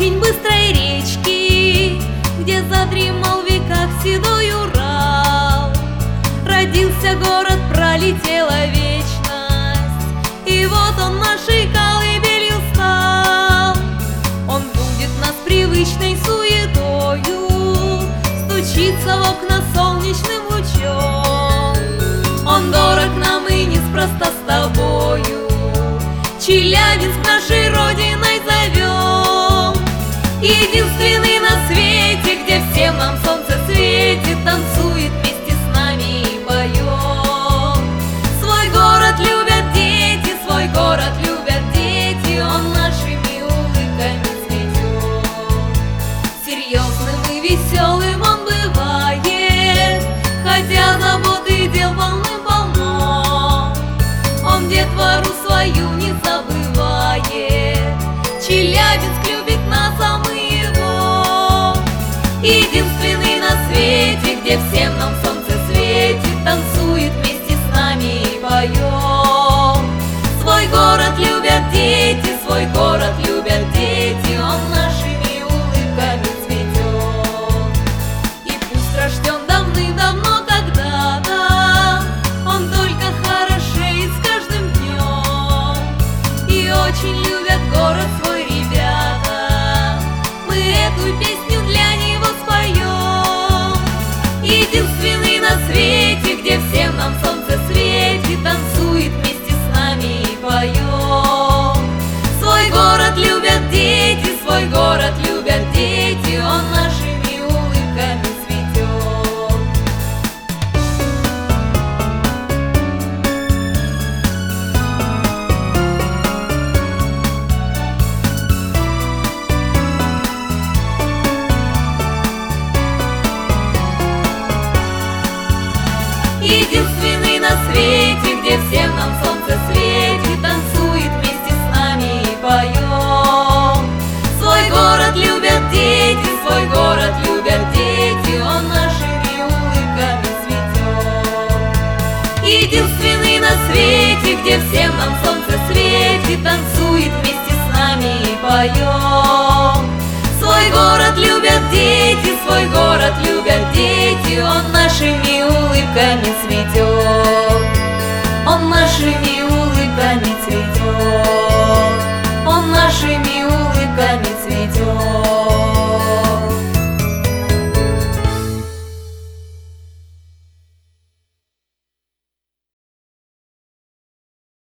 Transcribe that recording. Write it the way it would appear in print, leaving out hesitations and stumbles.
очень быстрой речки, где задремал в веках седой Урал. Родился город, пролетела вечность, и вот он нашей колыбелью стал. Он будет нас привычной суетою, стучится в окна солнечным лучом. Он дорог нам и неспроста с тобою, Челябинск нашей родиной зовем. Единственный на свете, где всем нам солнце светит, танцует вместе с нами и поет. Свой город любят дети, свой город любят дети, он нашими улыбками цветет. Серьезным и веселым он бывает, хотя заботы дел полным-полно. Он детвору свою не забывает, Челябинск любит нас, а мы его. Единственный на свете, где всем нам солнце светит, танцует вместе с нами и поет. Свой город любят дети, свой город любят дети, он нашими улыбками цветет. И пусть рожден давным-давно когда-то, он только хорошеет с каждым днем. И очень любят город свой ребята, мы эту песню для него споем. Единственный на свете, где всем нам солнце светит, танцует вместе с нами и поет. Свой город любят дети, свой город любят дети, он нашими улыбками цветет. Единственный на свете, где всем нам солнце светит, танцует вместе с нами и поет. Свой город любят дети, свой город любят дети, он нашими улыбками цветет. Единственный на свете, где всем нам солнце светит, танцует вместе с нами и поет. Свой город любят дети, свой город любят дети, он нашими улыбками